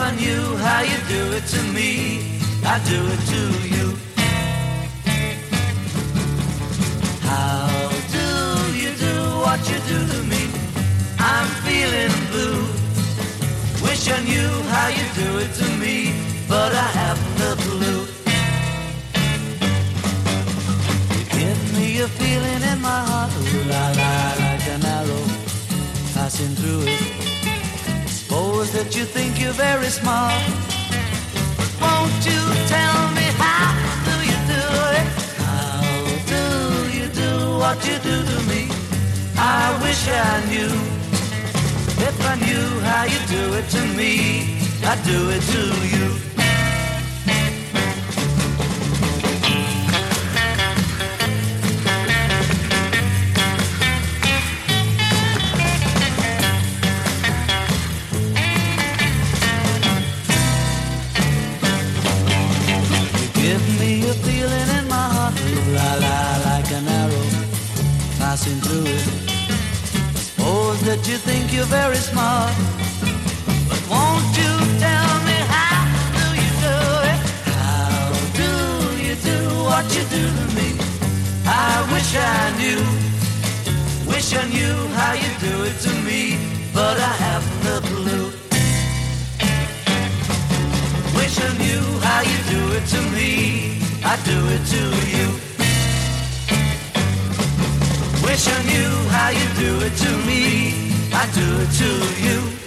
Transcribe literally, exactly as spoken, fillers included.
I knew how you do it to me, I'd do it to you. How do you do what you do to me? I'm feeling blue. Wish I knew how you do it to me, but I haven't a clue. You give me a feeling in my heart, ooh la la, like an arrow passing through it. Suppose that you think you're very smart, but won't you tell me how do you do it? How do you do what you do to me? I wish I knew. If I knew how you do it to me, I'd do it to you. You give me a feeling in my heart, ooh la la, like an arrow passing through it. Suppose that you think you're very smart, but won't you tell me how do you do it? How do you do what you do to me? I wish I knew, wish I knew how you do it to me, but I haven't a clue. Wish I knew how you do it to me, I'd do it to you. Wish I knew how you do it to me, I do it to you.